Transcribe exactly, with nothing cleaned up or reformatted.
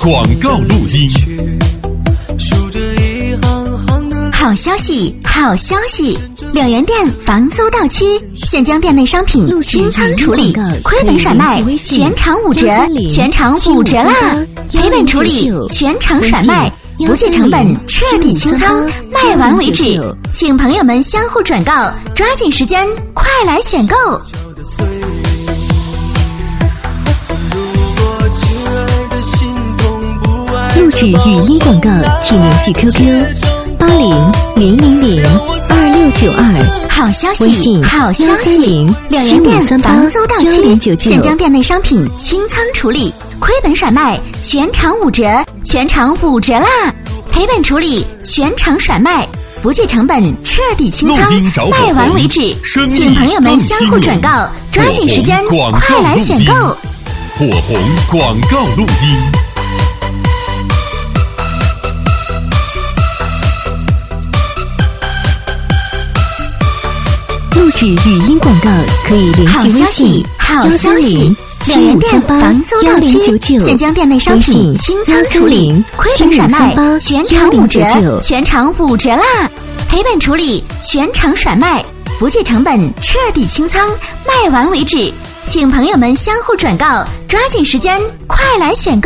广告录音。 好消息，好消息！柳园店房租到期，现将店内商品清仓处理，亏本甩卖，全场五折，全场五折啦！赔本处理，全场甩卖，不计成本，彻底清仓，卖完为止。请朋友们相互转告，抓紧时间，快来选购！ 录制语音广告，请联系 Q Q 八零零零零二六九二。 好消息，好消息！柳园店房租到期，现将店内商品清仓处理，亏本甩卖，全场五折，全场五折啦！赔本处理，全场甩卖，不计成本，彻底清仓，卖完为止。请朋友们相互转告，抓紧时间，快来选购！ 火红广告录音。 录制语音广告可以联系微信好消息，柳园店房租到期，现将店内商品清仓处理，亏本甩卖，全场五折，全场五折啦！赔本处理，全场甩卖，不计成本，彻底清仓，卖完为止。请朋友们相互转告，抓紧时间，快来选购！